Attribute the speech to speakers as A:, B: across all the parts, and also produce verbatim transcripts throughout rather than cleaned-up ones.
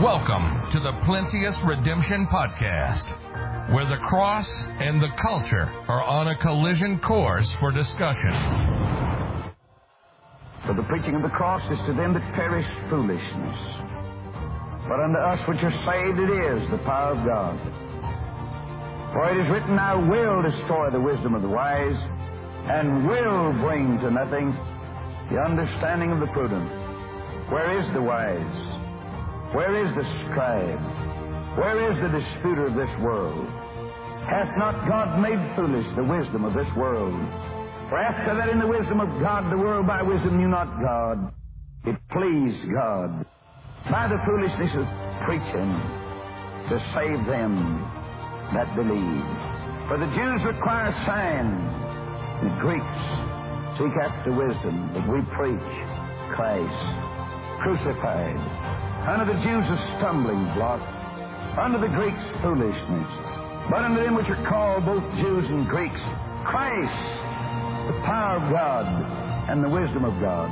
A: Welcome to the Plenteous Redemption Podcast, where the cross and the culture are on a collision course for discussion.
B: For the preaching of the cross is to them that perish foolishness, but unto us which are saved it is the power of God. For it is written, I will destroy the wisdom of the wise, and will bring to nothing the understanding of the prudent. Where is the wise? Where is the scribe? Where is the disputer of this world? Hath not God made foolish the wisdom of this world? For after that in the wisdom of God, the world by wisdom knew not God. It pleased God by the foolishness of preaching to save them that believe. For the Jews require signs, the Greeks seek after wisdom, but we preach Christ crucified. Unto the Jews a stumbling block, unto the Greeks foolishness, but unto them which are called both Jews and Greeks, Christ, the power of God and the wisdom of God.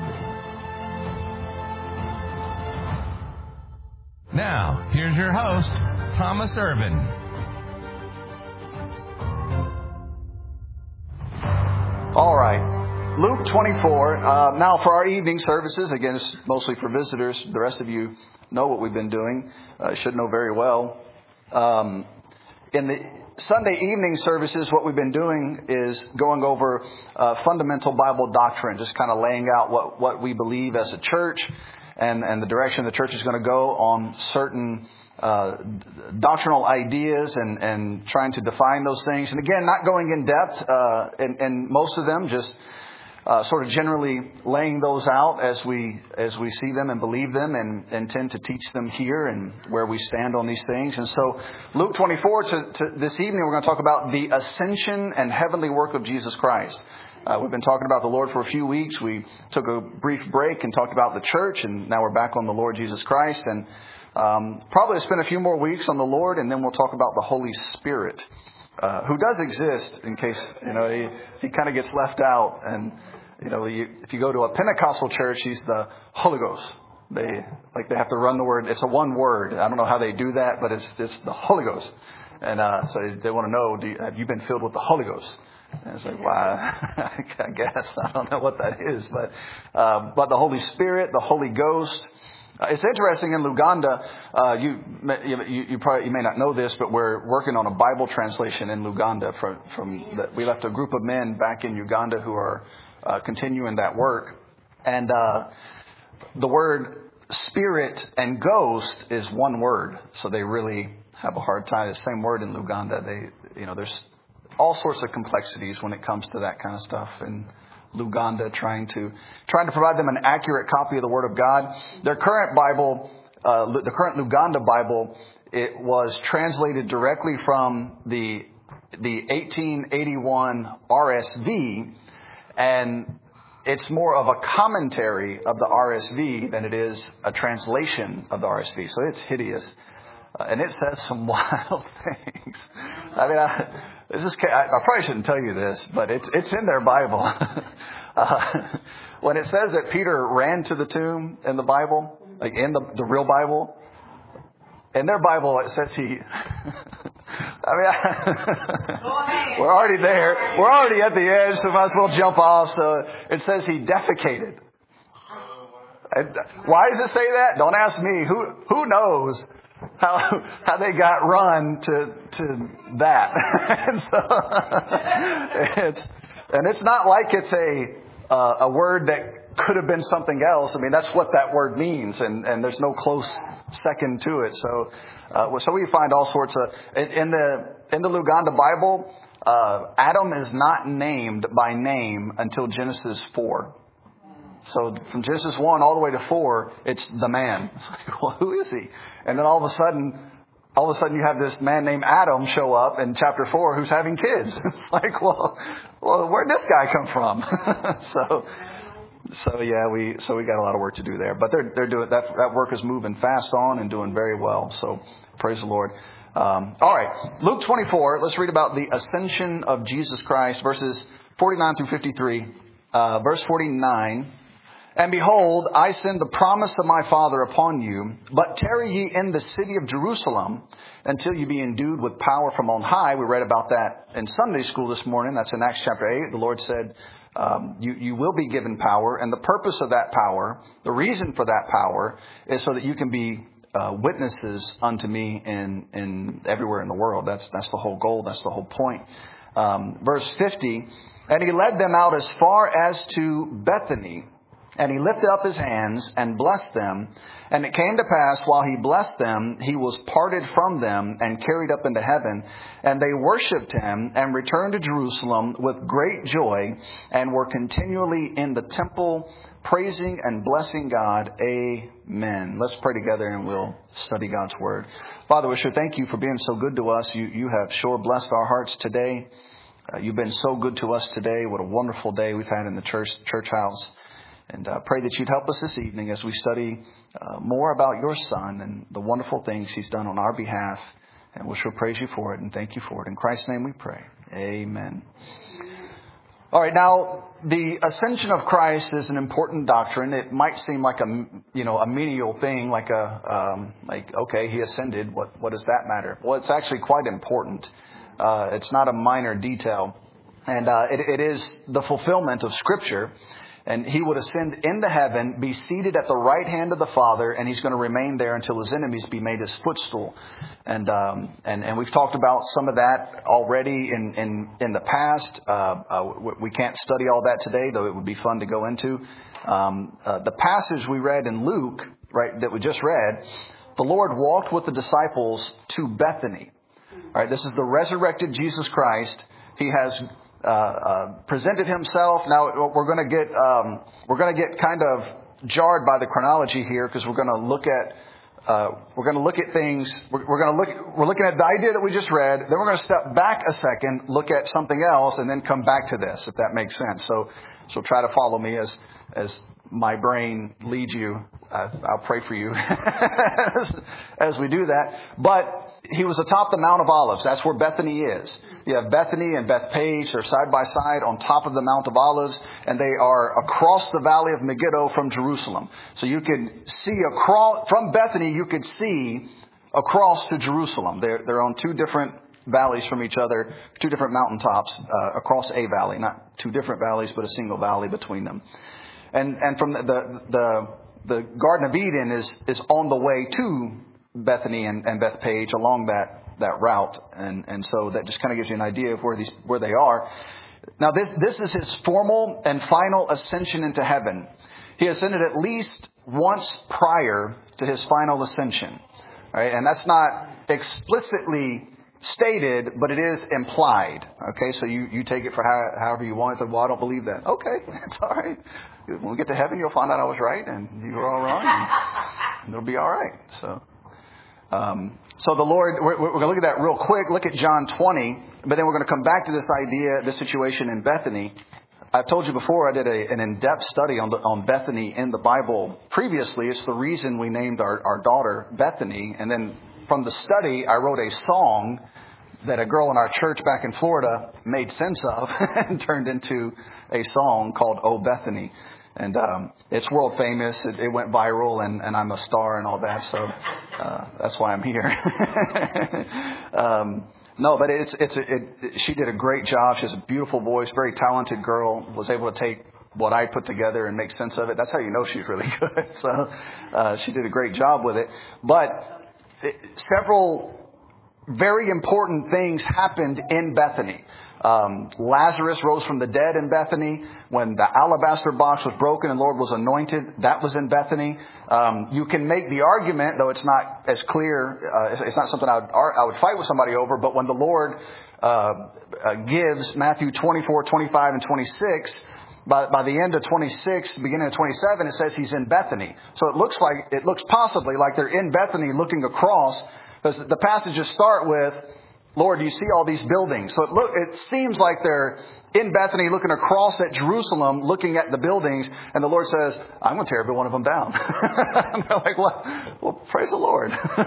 A: Now, here's your host, Thomas Irvin.
C: All right. Luke twenty-four. Uh, now, for our evening services, again, it's mostly for visitors. The rest of you know what we've been doing. Uh, should know very well. Um, in the Sunday evening services, what we've been doing is going over uh, fundamental Bible doctrine, just kind of laying out what, what we believe as a church and, and the direction the church is going to go on certain uh, doctrinal ideas and, and trying to define those things. And again, not going in depth uh, in, in most of them, just Uh, sort of generally laying those out as we as we see them and believe them and, and tend to teach them here and where we stand on these things. And so Luke twenty-four, to, to this evening, we're going to talk about the ascension and heavenly work of Jesus Christ. Uh, we've been talking about the Lord for a few weeks. We took a brief break and talked about the church, and now we're back on the Lord Jesus Christ. And um, probably spend a few more weeks on the Lord, and then we'll talk about the Holy Spirit, uh, who does exist in case, you know, he, he kind of gets left out. And You know, you, if you go to a Pentecostal church, he's the Holy Ghost. They like they have to run the word. It's a one word. I don't know how they do that, but it's it's the Holy Ghost. And uh, so they want to know, do you, have you been filled with the Holy Ghost? And it's like, well, I guess I don't know what that is, but uh, but the Holy Spirit, the Holy Ghost. Uh, it's interesting in Luganda. Uh, you, you you probably you may not know this, but we're working on a Bible translation in Luganda. From from the, we left a group of men back in Uganda who are Uh, continuing that work. And uh, the word spirit and ghost is one word. So they really have a hard time. The same word in Luganda. They, you know, there's all sorts of complexities when it comes to that kind of stuff. And Luganda trying to trying to provide them an accurate copy of the Word of God. Their current Bible, uh, the current Luganda Bible, it was translated directly from the the eighteen eighty-one R S V. And it's more of a commentary of the R S V than it is a translation of the R S V. So it's hideous. Uh, and it says some wild things. I mean, I, this is, I, I probably shouldn't tell you this, but it's, it's in their Bible. uh, when it says that Peter ran to the tomb in the Bible, like in the, the real Bible, in their Bible, it says he... I mean, we're already there. We're already at the edge, so might as well jump off. So it says he defecated. And why does it say that? Don't ask me. Who who knows how how they got run to to that? and so it's and it's not like it's a uh, a word that could have been something else. I mean, that's what that word means, and and there's no close second to it. So. Uh, so we find all sorts of in, in the in the Luganda Bible, uh, Adam is not named by name until Genesis four. So from Genesis one all the way to four, it's the man. It's like, well, who is he? And then all of a sudden, all of a sudden you have this man named Adam show up in chapter four who's having kids. It's like, well, well, where'd this guy come from? so. So yeah, we so we got a lot of work to do there, but they're they're doing that. That work is moving fast on and doing very well. So praise the Lord. Um, all right, Luke twenty-four. Let's read about the ascension of Jesus Christ, verses forty-nine through fifty-three. Uh, verse forty-nine And behold, I send the promise of my Father upon you, but tarry ye in the city of Jerusalem until you be endued with power from on high. We read about that in Sunday school this morning. That's in Acts chapter eight. The Lord said, um, you, you will be given power. And the purpose of that power, the reason for that power, is so that you can be uh, witnesses unto me in, in everywhere in the world. That's, that's the whole goal. That's the whole point. Um, verse fifty, and he led them out as far as to Bethany. And he lifted up his hands and blessed them. And it came to pass, while he blessed them, he was parted from them and carried up into heaven. And they worshipped him and returned to Jerusalem with great joy and were continually in the temple praising and blessing God. Amen. Let's pray together and we'll study God's word. Father, we sure thank you for being so good to us. You, you have sure blessed our hearts today. Uh, you've been so good to us today. What a wonderful day we've had in the church, church house. And uh, pray that you'd help us this evening as we study uh, more about your Son and the wonderful things he's done on our behalf. And we'll sure praise you for it and thank you for it. In Christ's name we pray. Amen. All right, now, the ascension of Christ is an important doctrine. It might seem like a, you know, a menial thing, like a, um, like, okay, he ascended. What, what does that matter? Well, it's actually quite important. Uh, it's not a minor detail. And uh, it, it is the fulfillment of Scripture. And he would ascend into heaven, be seated at the right hand of the Father, and he's going to remain there until his enemies be made his footstool. And um, and and we've talked about some of that already in in, in the past. Uh, uh, we can't study all that today, though it would be fun to go into. Um, uh, the passage we read in Luke, right, that we just read, the Lord walked with the disciples to Bethany. All right, this is the resurrected Jesus Christ. He has Uh, uh, presented himself. Now we're going to get um, we're going to get kind of jarred by the chronology here because we're going to look at uh, we're going to look at things. We're, we're going to look. We're looking at the idea that we just read. Then we're going to step back a second, look at something else, and then come back to this, if that makes sense. So so try to follow me as as my brain leads you. Uh, I'll pray for you as, as we do that. But he was atop the Mount of Olives. That's where Bethany is. You have Bethany and Bethpage. They're side by side on top of the Mount of Olives. And they are across the valley of Megiddo from Jerusalem. So you can see across, from Bethany, you could see across to Jerusalem. They're, they're on two different valleys from each other, two different mountaintops uh, across a valley. Not two different valleys, but a single valley between them. And and from the the the, the Garden of Eden is is on the way to Bethany and, and Bethpage along that that route, and and so that just kind of gives you an idea of where these where they are. Now this this is his formal and final ascension into heaven. He ascended at least once prior to his final ascension, right? And that's not explicitly stated, but it is implied. Okay, so you, you take it for how, however you want it. Well, I don't believe that. Okay, it's all right. When we get to heaven, you'll find out I was right and you were all wrong, and it'll be all right. So. Um, so the Lord, we're, we're going to look at that real quick. Look at John twenty, but then we're going to come back to this idea, this situation in Bethany. I've told you before, I did a, an in-depth study on the, on Bethany in the Bible previously. It's the reason we named our, our daughter Bethany. And then from the study, I wrote a song that a girl in our church back in Florida made sense of and turned into a song called Oh Bethany. And um, it's world famous. It, it went viral, and, and I'm a star and all that. So uh, that's why I'm here. um, no, but it's it's it, it, she did a great job. She has a beautiful voice, very talented girl. Was able to take what I put together and make sense of it. That's how you know she's really good. So uh, she did a great job with it. But it, several very important things happened in Bethany. Um, Lazarus rose from the dead in Bethany. When the alabaster box was broken and the Lord was anointed, that was in Bethany. Um, you can make the argument, though it's not as clear, uh, it's not something I would, I would fight with somebody over, but when the Lord uh, uh, gives Matthew twenty-four, twenty-five, and twenty-six, by, by the end of twenty-six, beginning of twenty-seven, it says he's in Bethany. So it looks like, it looks possibly like they're in Bethany looking across, because the passages start with Lord, you see all these buildings. So it, look, it seems like they're in Bethany looking across at Jerusalem, looking at the buildings. And the Lord says, I'm going to tear every one of them down. And they're like, what? Well, praise the Lord.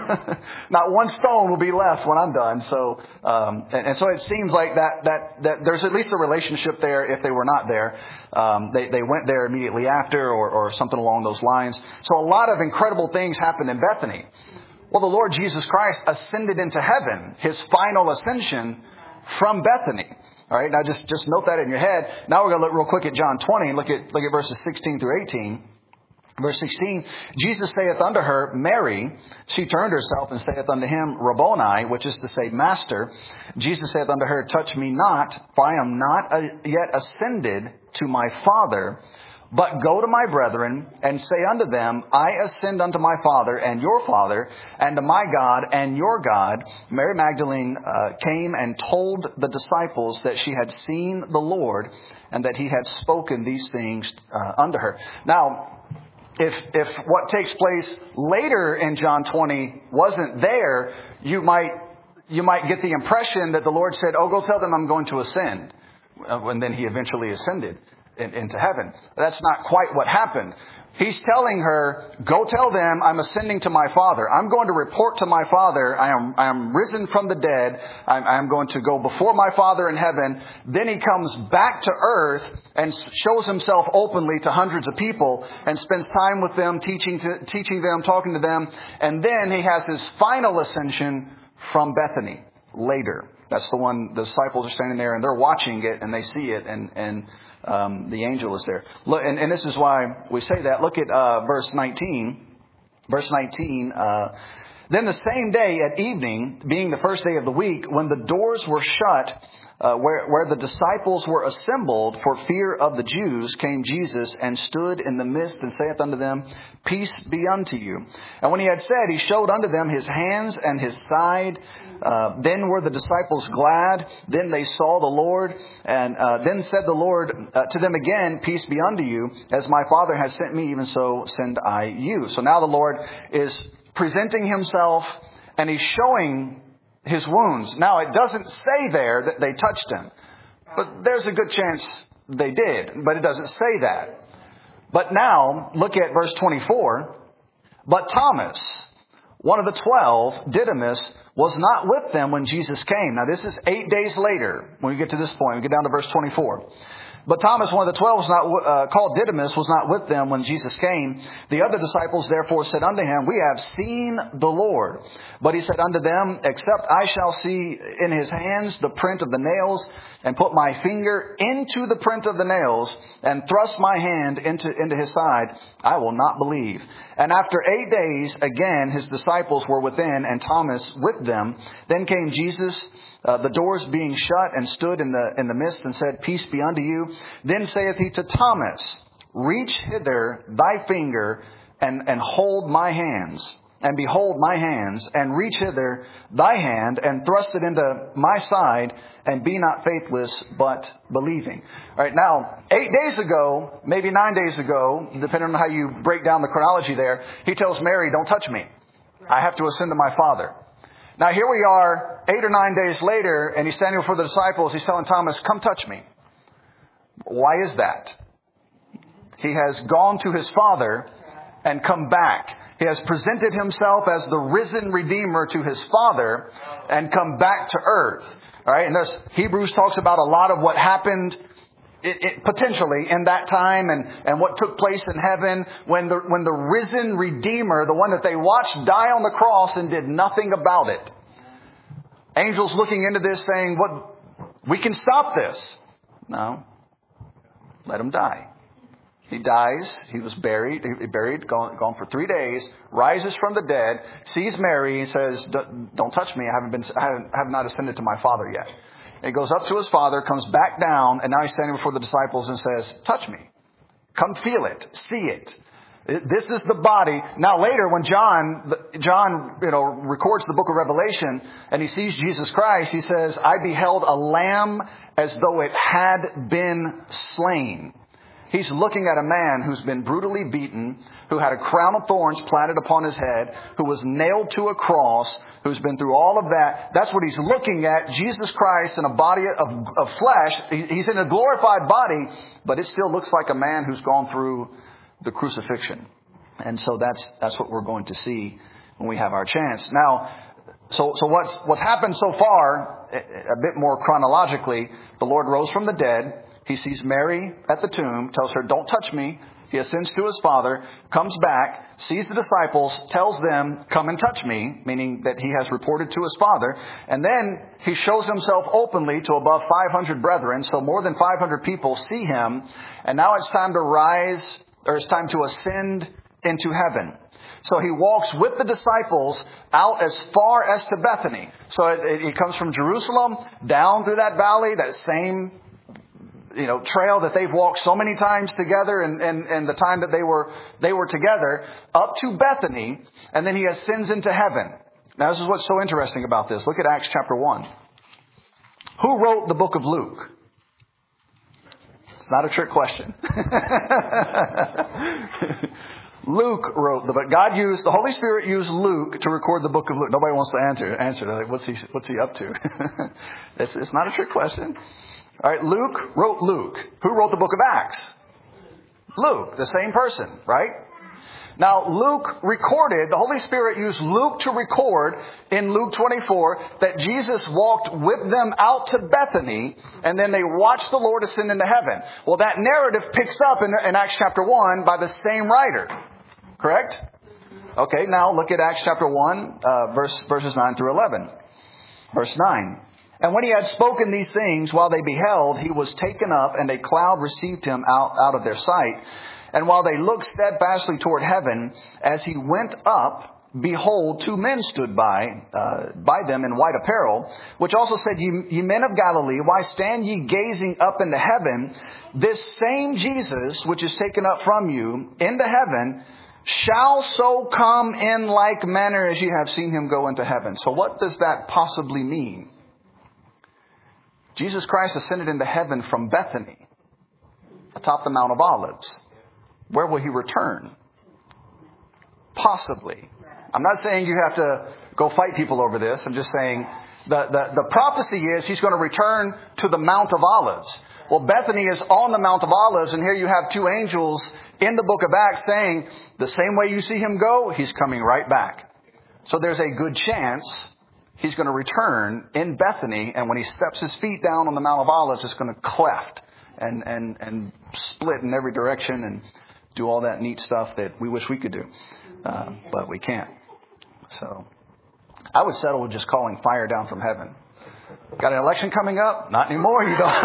C: Not one stone will be left when I'm done. So, um, and, and so it seems like that, that, that there's at least a relationship there if they were not there. Um, they, they went there immediately after or, or something along those lines. So a lot of incredible things happened in Bethany. Well, the Lord Jesus Christ ascended into heaven, his final ascension from Bethany. All right, now just, just note that in your head. Now we're going to look real quick at John twenty and look at, look at verses sixteen through eighteen. Verse sixteen, Jesus saith unto her, Mary. She turned herself and saith unto him, Rabboni, which is to say, Master. Jesus saith unto her, Touch me not, for I am not a, yet ascended to my Father. But go to my brethren and say unto them, I ascend unto my Father and your Father, and to my God and your God. Mary Magdalene uh, came and told the disciples that she had seen the Lord and that he had spoken these things uh, unto her. Now, if if what takes place later in John twenty wasn't there, you might you might get the impression that the Lord said, oh, go tell them I'm going to ascend. Uh, and then he eventually ascended into heaven. That's not quite what happened. He's telling her, go tell them I'm ascending to my Father. I'm going to report to my Father. I am, I am risen from the dead. I'm, I'm going to go before my Father in heaven. Then he comes back to earth and shows himself openly to hundreds of people and spends time with them, teaching to, teaching them, talking to them. And then he has his final ascension from Bethany later. That's the one the disciples are standing there and they're watching it and they see it and, and Um, the angel is there. Look, and, and this is why we say that. Look at uh, verse nineteen. Verse nineteen. Uh, then the same day at evening, being the first day of the week, when the doors were shut, uh, where, where the disciples were assembled for fear of the Jews, came Jesus and stood in the midst and saith unto them, Peace be unto you. And when he had said, he showed unto them his hands and his side. Uh, then were the disciples glad. Then they saw the Lord. And uh, then said the Lord uh, to them again, Peace be unto you. As my Father has sent me, even so send I you. So now the Lord is presenting himself and he's showing his wounds. Now it doesn't say there that they touched him. But there's a good chance they did. But it doesn't say that. But now look at verse twenty-four. But Thomas, one of the twelve, Didymus, was not with them when Jesus came. Now this is eight days later when we get to this point. We get down to verse twenty-four. But Thomas, one of the twelve, was not, uh, called Didymus, was not with them when Jesus came. The other disciples therefore said unto him, We have seen the Lord. But he said unto them, Except I shall see in his hands the print of the nails, and put my finger into the print of the nails, and thrust my hand into, into his side, I will not believe. And after eight days, again, his disciples were within, and Thomas with them. Then came Jesus, Uh, the doors being shut, and stood in the in the midst and said, Peace be unto you. Then saith he to Thomas, Reach hither thy finger and, and hold my hands. And behold my hands, and reach hither thy hand and thrust it into my side, and be not faithless, but believing. All right, now, eight days ago, maybe nine days ago, depending on how you break down the chronology there, he tells Mary, don't touch me. I have to ascend to my Father. Now here we are eight or nine days later, and he's standing before the disciples. He's telling Thomas, come touch me. Why is that? He has gone to his Father and come back. He has presented himself as the risen Redeemer to his Father and come back to earth. All right, and there's, Hebrews talks about a lot of what happened It, it, potentially in that time and, and what took place in heaven when the, when the risen Redeemer, the one that they watched die on the cross and did nothing about it. Angels looking into this saying, "What? We can stop this." No. Let him die. He dies. He was buried, he buried, gone, gone for three days, rises from the dead, sees Mary and says, don't touch me. I haven't been, I haven't, have not ascended to my Father yet. He goes up to his Father, comes back down, and now he's standing before the disciples and says, touch me. Come feel it. See it. This is the body. Now later when John, John, you know, records the book of Revelation and he sees Jesus Christ, he says, I beheld a lamb as though it had been slain. He's looking at a man who's been brutally beaten, who had a crown of thorns planted upon his head, who was nailed to a cross, who's been through all of that. That's what he's looking at. Jesus Christ in a body of, of flesh. He's in a glorified body, but it still looks like a man who's gone through the crucifixion. And so that's that's what we're going to see when we have our chance. Now, so so what's what's happened so far, a bit more chronologically, the Lord rose from the dead. He sees Mary at the tomb, tells her, don't touch me. He ascends to his Father, comes back, sees the disciples, tells them, come and touch me, meaning that he has reported to his Father. And then he shows himself openly to above five hundred brethren. So more than five hundred people see him. And now it's time to rise, or it's time to ascend into heaven. So he walks with the disciples out as far as to Bethany. So it, it, it comes from Jerusalem down through that valley, that same you know, trail that they've walked so many times together and, and, and the time that they were, they were together up to Bethany. And then he ascends into heaven. Now, this is what's so interesting about this. Look at Acts chapter one. Who wrote the book of Luke? It's not a trick question. Luke wrote the book. God used, the Holy Spirit used Luke to record the book of Luke. Nobody wants to answer, answer. They're like, what's he, what's he up to? it's, it's not a trick question. All right, Luke wrote Luke. Who wrote the book of Acts? Luke, the same person, right? Now, Luke recorded, the Holy Spirit used Luke to record in Luke twenty-four that Jesus walked with them out to Bethany and then they watched the Lord ascend into heaven. Well, that narrative picks up in, in Acts chapter one by the same writer. Correct? Okay, now look at Acts chapter one, uh, verse, verses nine through eleven. Verse nine. And when he had spoken these things, while they beheld, he was taken up, and a cloud received him out, out of their sight. And while they looked steadfastly toward heaven, as he went up, behold, two men stood by, uh, by them in white apparel, which also said, ye, ye men of Galilee, why stand ye gazing up into heaven? This same Jesus, which is taken up from you into heaven, shall so come in like manner as ye have seen him go into heaven. So what does that possibly mean? Jesus Christ ascended into heaven from Bethany, atop the Mount of Olives. Where will he return? Possibly. I'm not saying you have to go fight people over this. I'm just saying the, the, the prophecy is he's going to return to the Mount of Olives. Well, Bethany is on the Mount of Olives, and here you have two angels in the book of Acts saying the same way you see him go, he's coming right back. So there's a good chance he's going to return in Bethany, and when he steps his feet down on the Mount of Olives, it's going to cleft and, and, and split in every direction and do all that neat stuff that we wish we could do. Uh, but we can't. So I would settle with just calling fire down from heaven. Got an election coming up? Not anymore, you don't.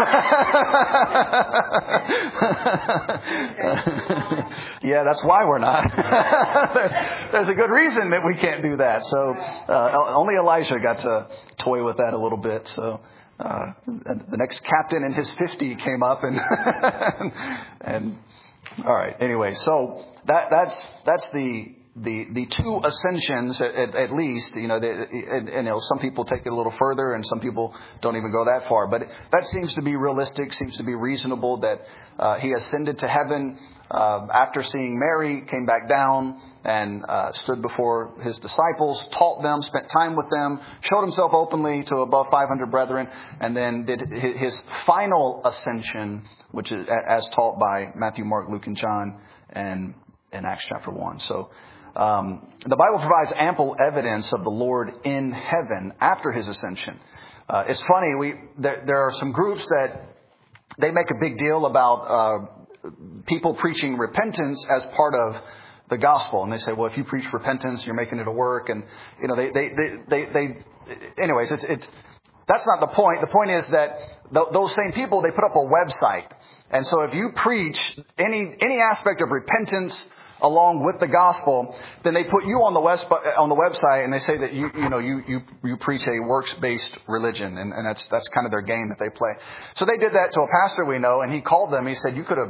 C: Yeah, that's why we're not. there's, there's a good reason that we can't do that. So uh, only Elijah got to toy with that a little bit. So uh, the next captain in his fifty came up and, and all right. Anyway, so that that's that's the. The the two ascensions at, at, at least, you know, they, and, and, you know, some people take it a little further and some people don't even go that far. But that seems to be realistic, seems to be reasonable that uh, he ascended to heaven uh, after seeing Mary, came back down and uh, stood before his disciples, taught them, spent time with them, showed himself openly to above five hundred brethren, and then did his final ascension, which is as taught by Matthew, Mark, Luke, and John, and in Acts chapter one. So Um, the Bible provides ample evidence of the Lord in heaven after his ascension. Uh, it's funny, we there, there are some groups that they make a big deal about uh, people preaching repentance as part of the gospel, and they say, well, if you preach repentance, you're making it a work, and you know, they they they they, they anyways, it's it's that's not the point. The point is that th- those same people, they put up a website, and so if you preach any any aspect of repentance along with the gospel, then they put you on the west, on the website, and they say that you you know you you you preach a works-based religion, and, and that's that's kind of their game that they play. So they did that to a pastor we know, and he called them. He said, "You could have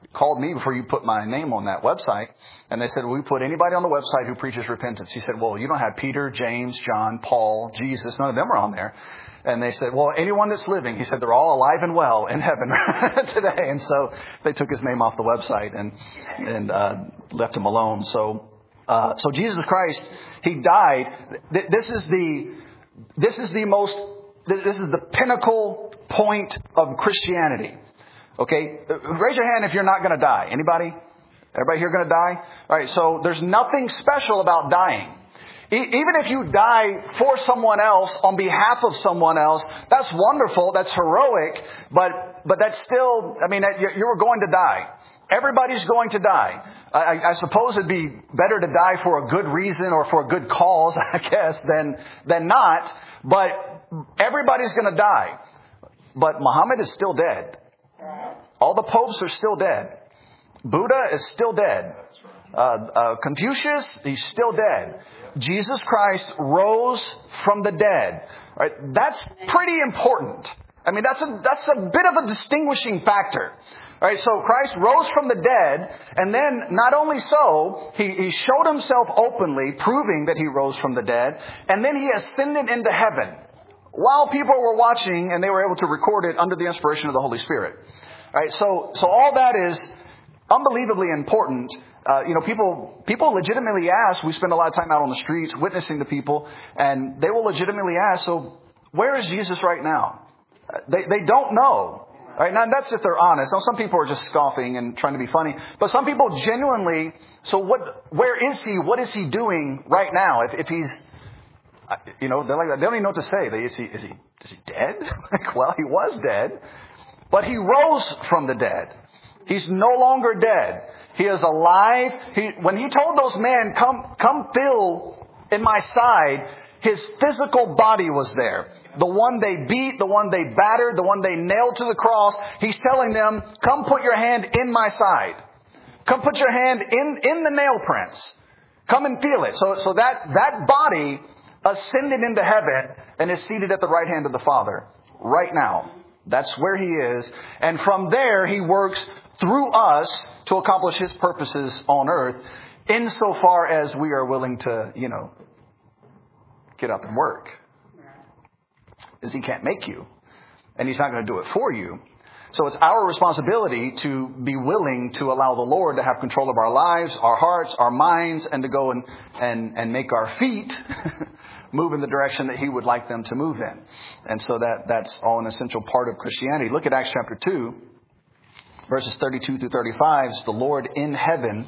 C: called me before you put my name on that website. And they said, well, we put anybody on the website who preaches repentance. He said, well, you don't have Peter, James, John, Paul, Jesus. None of them are on there. And they said, well, anyone that's living, he said, they're all alive and well in heaven today. And so they took his name off the website and, and, uh, left him alone. So, uh, so Jesus Christ, he died. This is the, this is the most, this is the pinnacle point of Christianity. Okay. Raise your hand if you're not going to die. Anybody? Everybody here going to die? All right. So there's nothing special about dying. Even if you die for someone else, on behalf of someone else, that's wonderful, that's heroic, but but that's still, I mean, you're going to die. Everybody's going to die. I, I suppose it'd be better to die for a good reason or for a good cause, I guess, than, than not, but everybody's going to die. But Muhammad is still dead. All the popes are still dead. Buddha is still dead. Uh, uh, Confucius, he's still dead. Jesus Christ rose from the dead. Right? That's pretty important. I mean, that's a, that's a bit of a distinguishing factor. Right? So Christ rose from the dead, and then not only so, he, he showed himself openly, proving that he rose from the dead, and then he ascended into heaven while people were watching, and they were able to record it under the inspiration of the Holy Spirit. Right? So, so all that is unbelievably important. Uh, you know, people, people legitimately ask, we spend a lot of time out on the streets witnessing to people, and they will legitimately ask, so where is Jesus right now? Uh, they, they don't know. Right? Now that's if they're honest. Now some people are just scoffing and trying to be funny, but some people genuinely, so what, where is he? What is he doing right now? If, if he's, you know, they're like, they don't even know what to say. They, is he, is he, is he dead? Like, well, he was dead, but he rose from the dead. He's no longer dead. He is alive. He, when he told those men, come, come fill in my side, his physical body was there. The one they beat, the one they battered, the one they nailed to the cross. He's telling them, come put your hand in my side. Come put your hand in, in the nail prints. Come and feel it. So, so that, that body ascended into heaven and is seated at the right hand of the Father right now. That's where he is. And from there, he works through us to accomplish his purposes on earth, insofar as we are willing to, you know, get up and work. Because he can't make you. And he's not going to do it for you. So it's our responsibility to be willing to allow the Lord to have control of our lives, our hearts, our minds, and to go and, and, and make our feet move in the direction that he would like them to move in. And so that, that's all an essential part of Christianity. Look at Acts chapter two, verses thirty-two through thirty-five. It's the Lord in heaven.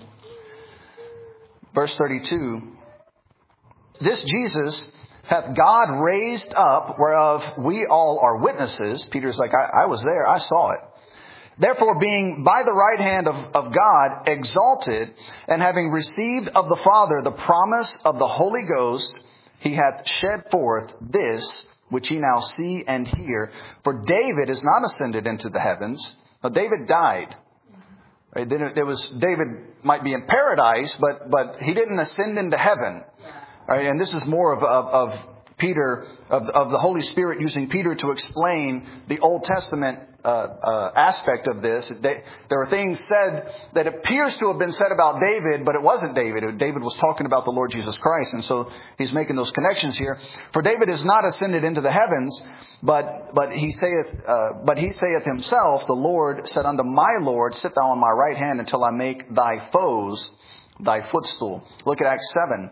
C: Verse thirty-two. This Jesus hath God raised up, whereof we all are witnesses. Peter's like, I, I was there, I saw it. Therefore, being by the right hand of, of God exalted, and having received of the Father the promise of the Holy Ghost, he hath shed forth this, which ye now see and hear. For David is not ascended into the heavens. Now, David died. Right? There was, David might be in paradise, but, but he didn't ascend into heaven. All right, and this is more of, of, of Peter, of, of the Holy Spirit using Peter to explain the Old Testament uh, uh, aspect of this. They, there are things said that appears to have been said about David, but it wasn't David. David was talking about the Lord Jesus Christ, and so he's making those connections here. For David is not ascended into the heavens, but but he saith, uh, but he saith himself, the Lord said unto my Lord, sit thou on my right hand until I make thy foes thy footstool. Look at Acts seven.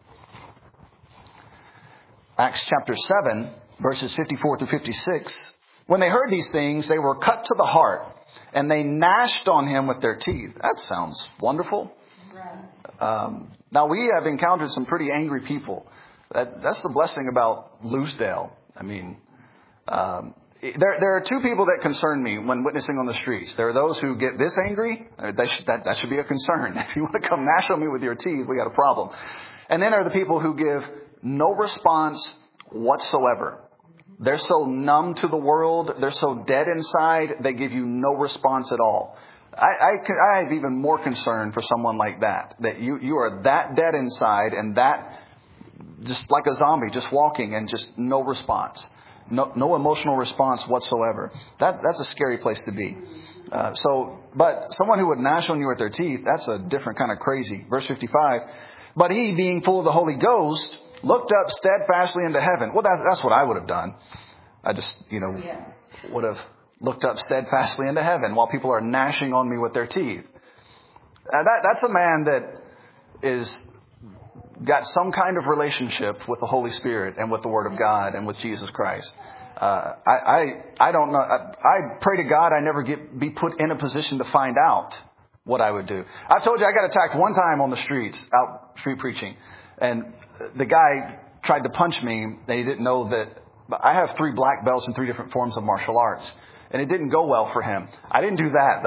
C: Acts chapter seven, verses fifty-four through fifty-six. When they heard these things, they were cut to the heart, and they gnashed on him with their teeth. That sounds wonderful. Um, now, we have encountered some pretty angry people. That, that's the blessing about Loosedale. I mean, um, there, there are two people that concern me when witnessing on the streets. There are those who get this angry. That should, that, that should be a concern. If you want to come gnash on me with your teeth, we got a problem. And then there are the people who give no response whatsoever. They're so numb to the world. They're so dead inside. They give you no response at all. I, I, I have even more concern for someone like that. That you, you are that dead inside and that just like a zombie, just walking and just no response. No, no emotional response whatsoever. That's, that's a scary place to be. Uh, so, but someone who would gnash on you with their teeth, that's a different kind of crazy. Verse fifty-five, but he, being full of the Holy Ghost, looked up steadfastly into heaven. Well, that, that's what I would have done. I just, you know, would have looked up steadfastly into heaven while people are gnashing on me with their teeth. Uh, that, that's a man that is got some kind of relationship with the Holy Spirit and with the Word of God and with Jesus Christ. Uh, I, I, I don't know. I, I pray to God I never get, be put in a position to find out what I would do. I've told you I got attacked one time on the streets, out street preaching. And the guy tried to punch me. And he didn't know that I have three black belts in three different forms of martial arts. And it didn't go well for him. I didn't do that.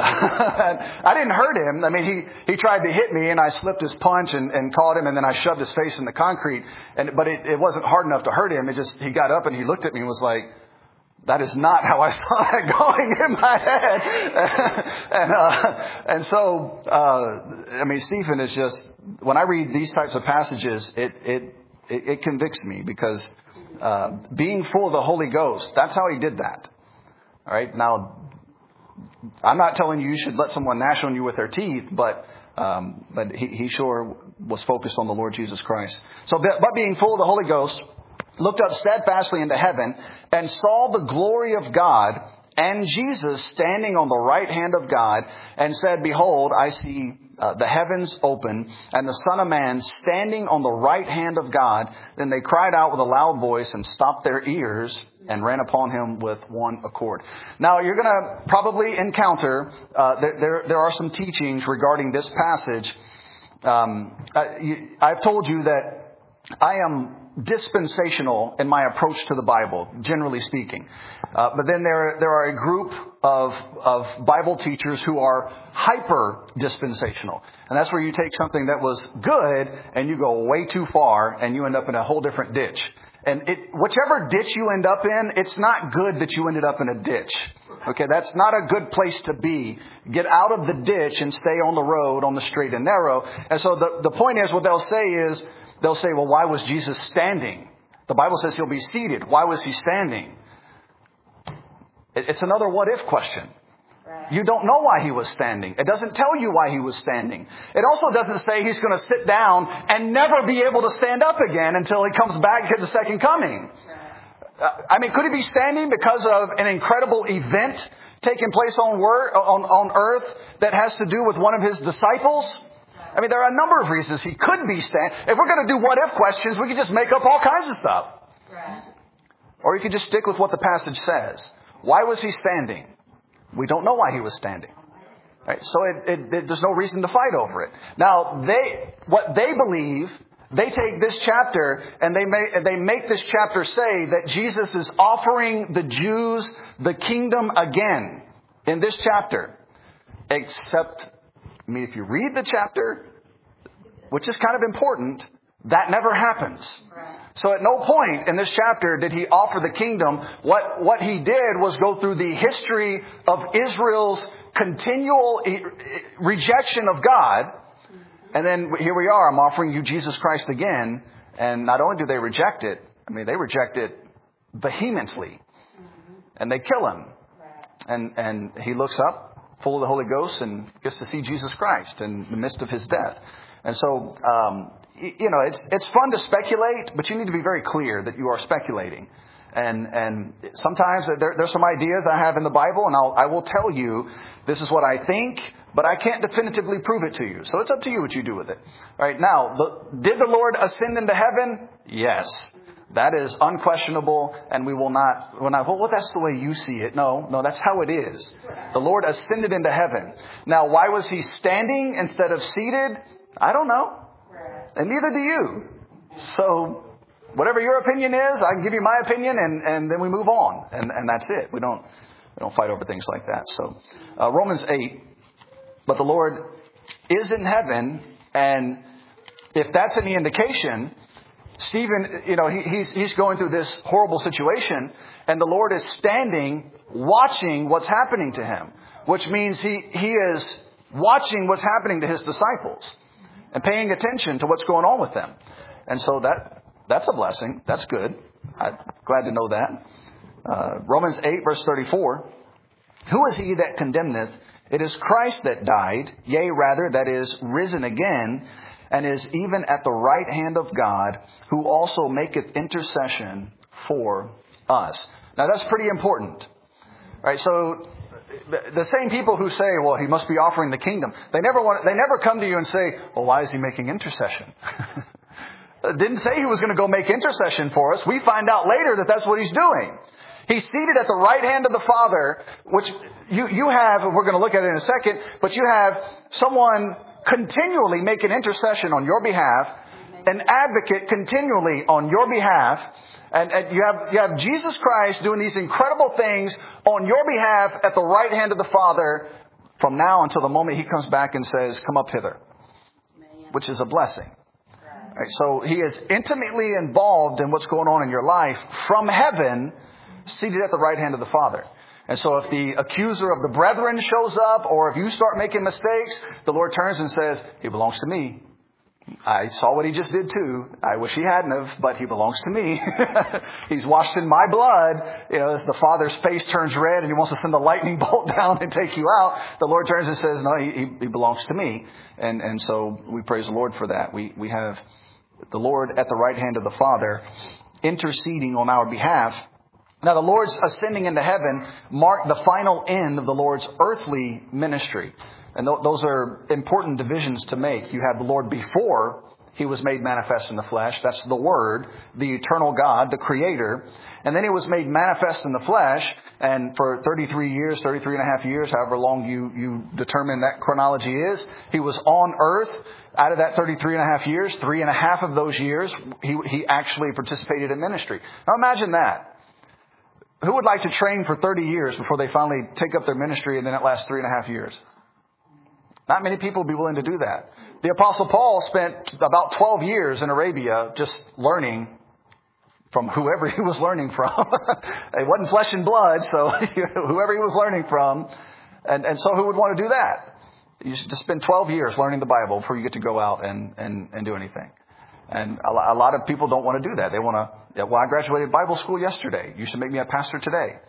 C: I didn't hurt him. I mean, he, he tried to hit me and I slipped his punch and, and caught him. And then I shoved his face in the concrete. And, but it, it wasn't hard enough to hurt him. It just, he got up and he looked at me and was like, that is not how I saw that going in my head. and, uh, and so, uh, I mean, Stephen is just, when I read these types of passages, it, it, it, it convicts me because, uh, being full of the Holy Ghost, that's how he did that. All right. Now, I'm not telling you you should let someone gnash on you with their teeth, but, um, but he, he sure was focused on the Lord Jesus Christ. So, but being full of the Holy Ghost, looked up steadfastly into heaven and saw the glory of God and Jesus standing on the right hand of God and said, behold, I see uh, the heavens open and the Son of Man standing on the right hand of God. Then they cried out with a loud voice and stopped their ears and ran upon him with one accord. Now, you're going to probably encounter, uh, there, there, there are some teachings regarding this passage. Um, I, you, I've told you that I am dispensational in my approach to the Bible, generally speaking. Uh, but then there, there are a group of, of Bible teachers who are hyper dispensational. And that's where you take something that was good and you go way too far and you end up in a whole different ditch. And it, whichever ditch you end up in, it's not good that you ended up in a ditch. Okay, that's not a good place to be. Get out of the ditch and stay on the road, on the straight and narrow. And so the, the point is, what they'll say is, they'll say, well, why was Jesus standing? The Bible says he'll be seated. Why was he standing? It's another what if question. You don't know why he was standing. It doesn't tell you why he was standing. It also doesn't say he's going to sit down and never be able to stand up again until he comes back at the second coming. Uh, I mean, could he be standing because of an incredible event taking place on, word, on, on earth that has to do with one of his disciples? I mean, there are a number of reasons he could be standing. If we're going to do what if questions, we could just make up all kinds of stuff. Right. Or you could just stick with what the passage says. Why was he standing? We don't know why he was standing. Right? So it, it, it, there's no reason to fight over it. Now, they, what they believe, they take this chapter and they make, they make this chapter say that Jesus is offering the Jews the kingdom again in this chapter. Except, I mean, if you read the chapter, which is kind of important, that never happens. So at no point in this chapter did he offer the kingdom. What, what he did was go through the history of Israel's continual rejection of God. And then here we are, I'm offering you Jesus Christ again. And not only do they reject it, I mean, they reject it vehemently. And they kill him. And, and he looks up, full of the Holy Ghost, and gets to see Jesus Christ in the midst of his death. And so, um, you know, it's it's fun to speculate, but you need to be very clear that you are speculating. And and sometimes there, there's some ideas I have in the Bible, and I'll, I will tell you this is what I think, but I can't definitively prove it to you. So it's up to you what you do with it. All right, now, the, did the Lord ascend into heaven? Yes. That is unquestionable, and we will not, will not, well, that's the way you see it. No, no, that's how it is. The Lord ascended into heaven. Now, why was he standing instead of seated? I don't know. And neither do you. So, whatever your opinion is, I can give you my opinion, and, and then we move on. And, and that's it. We don't, we don't fight over things like that. So, uh, Romans eight, but the Lord is in heaven, and if that's any indication, Stephen, you know, he, he's, he's going through this horrible situation, and the Lord is standing, watching what's happening to him, which means he, he is watching what's happening to his disciples and paying attention to what's going on with them. And so that that's a blessing. That's good. I'm glad to know that. Uh, Romans eight, verse thirty-four. Who is he that condemneth? It is Christ that died, yea, rather, that is risen again, and is even at the right hand of God, who also maketh intercession for us. Now that's pretty important. Right? So the same people who say, well, he must be offering the kingdom, they never want, they never come to you and say, well, why is he making intercession? Didn't say he was going to go make intercession for us. We find out later that that's what he's doing. He's seated at the right hand of the Father, which you, you have, and we're going to look at it in a second, but you have someone continually making intercession on your behalf, an advocate continually on your behalf, and, and you have you have Jesus Christ doing these incredible things on your behalf at the right hand of the Father from now until the moment he comes back and says, come up hither, which is a blessing. Right, so he is intimately involved in what's going on in your life from heaven, seated at the right hand of the Father. And so if the accuser of the brethren shows up, or if you start making mistakes, the Lord turns and says, he belongs to me. I saw what he just did too. I wish he hadn't have, but he belongs to me. He's washed in my blood. You know, as the Father's face turns red and he wants to send a lightning bolt down and take you out, the Lord turns and says, no, he, he belongs to me. And, and so we praise the Lord for that. We, we have the Lord at the right hand of the Father interceding on our behalf. Now, the Lord's ascending into heaven marked the final end of the Lord's earthly ministry. And th- those are important divisions to make. You have the Lord before he was made manifest in the flesh. That's the Word, the eternal God, the Creator. And then he was made manifest in the flesh. And for thirty-three years, thirty-three and a half years, however long you, you determine that chronology is, he was on earth. Out of that thirty-three and a half years, three and a half of those years, he, he actually participated in ministry. Now imagine that. Who would like to train for thirty years before they finally take up their ministry and then it lasts three and a half years? Not many people would be willing to do that. The Apostle Paul spent about twelve years in Arabia just learning from whoever he was learning from. It wasn't flesh and blood, so whoever he was learning from. And, and so who would want to do that? You should just spend twelve years learning the Bible before you get to go out and, and, and do anything. And a lot of people don't want to do that. They want to, well, I graduated Bible school yesterday. You should make me a pastor today.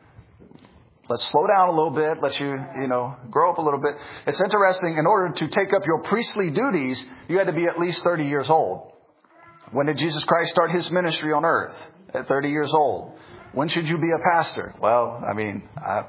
C: Let's slow down a little bit. Let you, you know, grow up a little bit. It's interesting. In order to take up your priestly duties, you had to be at least thirty years old. When did Jesus Christ start his ministry on earth? At thirty years old. When should you be a pastor? Well, I mean, I,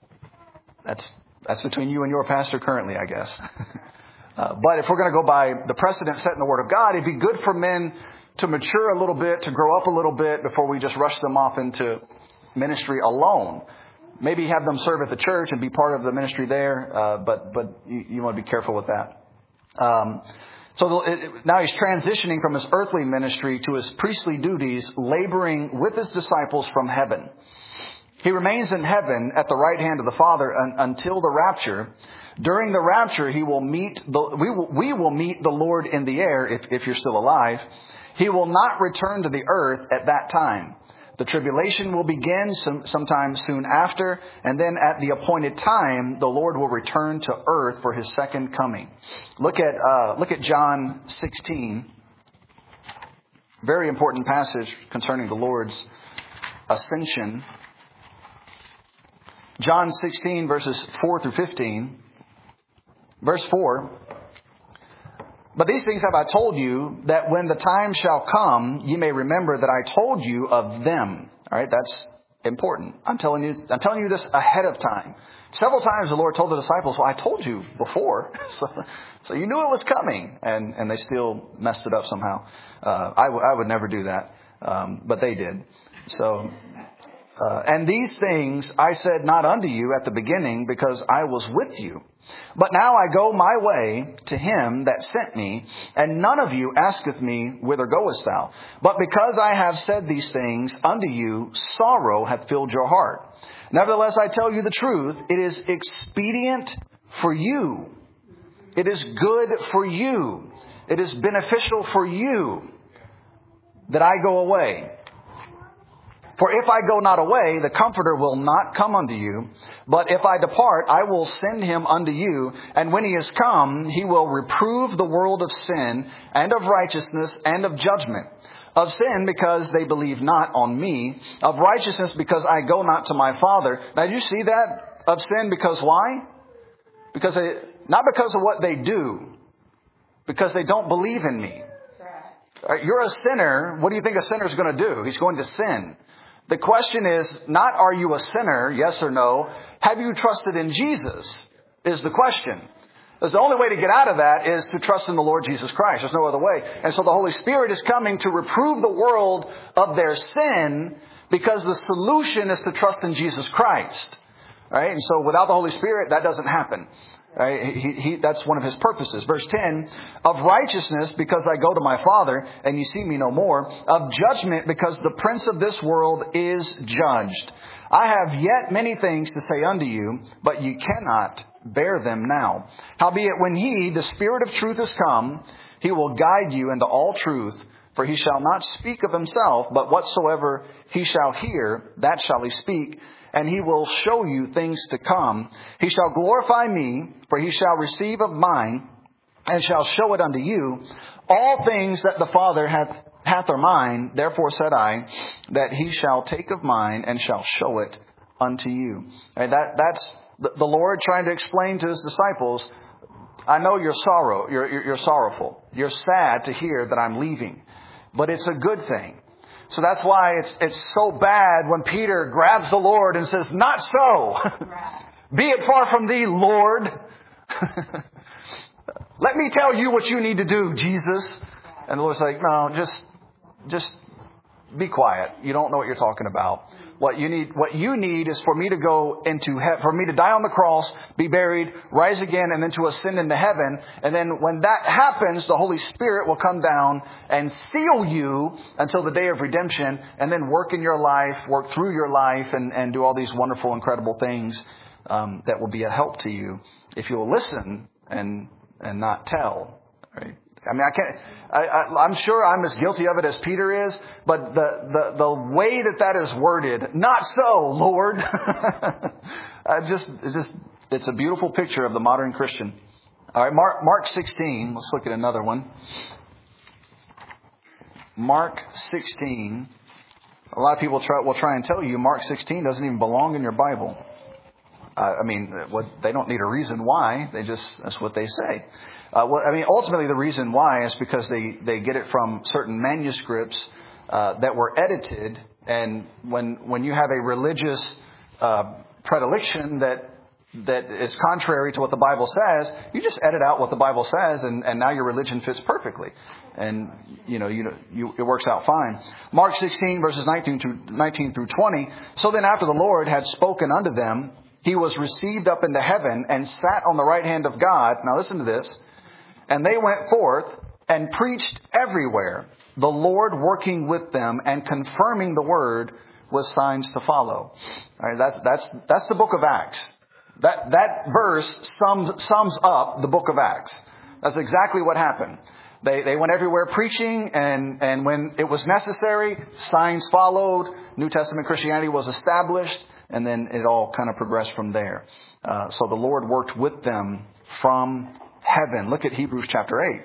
C: that's that's between you and your pastor currently, I guess. Uh, but if we're going to go by the precedent set in the Word of God, it'd be good for men to mature a little bit, to grow up a little bit before we just rush them off into ministry alone. Maybe have them serve at the church and be part of the ministry there, uh, but but you, you want to be careful with that. Um, so the, it, now he's transitioning from his earthly ministry to his priestly duties, laboring with his disciples from heaven. He remains in heaven at the right hand of the Father un, until the rapture. During the rapture, he will meet the, we will, we will meet the Lord in the air if, if you're still alive. He will not return to the earth at that time. The tribulation will begin some, sometime soon after, and then at the appointed time, the Lord will return to earth for his second coming. Look at uh, look at John sixteen. Very important passage concerning the Lord's ascension. John sixteen, verses four through fifteen. Verse four, but these things have I told you, that when the time shall come, ye may remember that I told you of them. All right, that's important. I'm telling you, I'm telling you this ahead of time. Several times the Lord told the disciples, well, I told you before. so, so you knew it was coming. And, and they still messed it up somehow. Uh, I, w- I would never do that. Um, but they did. So, uh, and these things I said not unto you at the beginning, because I was with you. But now I go my way to him that sent me, and none of you asketh me, whither goest thou? But because I have said these things unto you, sorrow hath filled your heart. Nevertheless, I tell you the truth, it is expedient for you. It is good for you. It is beneficial for you that I go away. For if I go not away, the Comforter will not come unto you. But if I depart, I will send him unto you. And when he is come, he will reprove the world of sin, and of righteousness, and of judgment. Of sin, because they believe not on me. Of righteousness, because I go not to my Father. Now, do you see that? Of sin, because why? Because they, not because of what they do, because they don't believe in me. Right, you're a sinner. What do you think a sinner is going to do? He's going to sin. The question is not, are you a sinner? Yes or no. Have you trusted in Jesus? Is the question. Because the only way to get out of that is to trust in the Lord Jesus Christ. There's no other way. And so the Holy Spirit is coming to reprove the world of their sin, because the solution is to trust in Jesus Christ. Right? And so without the Holy Spirit, that doesn't happen. Right? He, he, that's one of his purposes. Verse ten, of righteousness, because I go to my Father, and you see me no more. Of judgment, because the prince of this world is judged. I have yet many things to say unto you, but you cannot bear them now. Howbeit, when he, the Spirit of truth, is come, he will guide you into all truth. For he shall not speak of himself, but whatsoever he shall hear, that shall he speak. And he will show you things to come. He shall glorify me, for he shall receive of mine, and shall show it unto you. All things that the Father hath, hath are mine. Therefore said I, that he shall take of mine, and shall show it unto you. And that, that's the, the Lord trying to explain to his disciples, I know you're sorrow, you're, you're, you're sorrowful. You're sad to hear that I'm leaving. But it's a good thing. So that's why it's it's so bad when Peter grabs the Lord and says, not so. Be it far from thee, Lord. Let me tell you what you need to do, Jesus. And the Lord's like, no, just, just be quiet. You don't know what you're talking about. What you need, what you need is for me to go into heaven, for me to die on the cross, be buried, rise again, and then to ascend into heaven. And then when that happens, the Holy Spirit will come down and seal you until the day of redemption, and then work in your life, work through your life, and, and do all these wonderful, incredible things um, that will be a help to you if you'll listen and and not tell. Right? I mean, I can't, I, I, I'm sure I'm as guilty of it as Peter is, but the, the, the way that that is worded, not so, Lord. I just, it's just, it's a beautiful picture of the modern Christian. All right, Mark, Mark sixteen. Let's look at another one. Mark sixteen. A lot of people try, will try and tell you Mark sixteen doesn't even belong in your Bible. Uh, I mean, what, they don't need a reason why. They just, that's what they say. Uh, well, I mean, ultimately the reason why is because they, they get it from certain manuscripts uh, that were edited. And when when you have a religious uh, predilection that that is contrary to what the Bible says, you just edit out what the Bible says, and, and now your religion fits perfectly. And, you know, you know, you, it works out fine. Mark sixteen, verses nineteen, to, nineteen through twenty. So then after the Lord had spoken unto them, he was received up into heaven and sat on the right hand of God. Now listen to this. And they went forth and preached everywhere, the Lord working with them and confirming the word with signs to follow. All right, that's that's that's the book of Acts. That that verse sums sums up the book of Acts. That's exactly what happened. They they went everywhere preaching, and and when it was necessary, signs followed. New Testament Christianity was established, and then it all kind of progressed from there. Uh, so the Lord worked with them from heaven. Look at Hebrews chapter eight.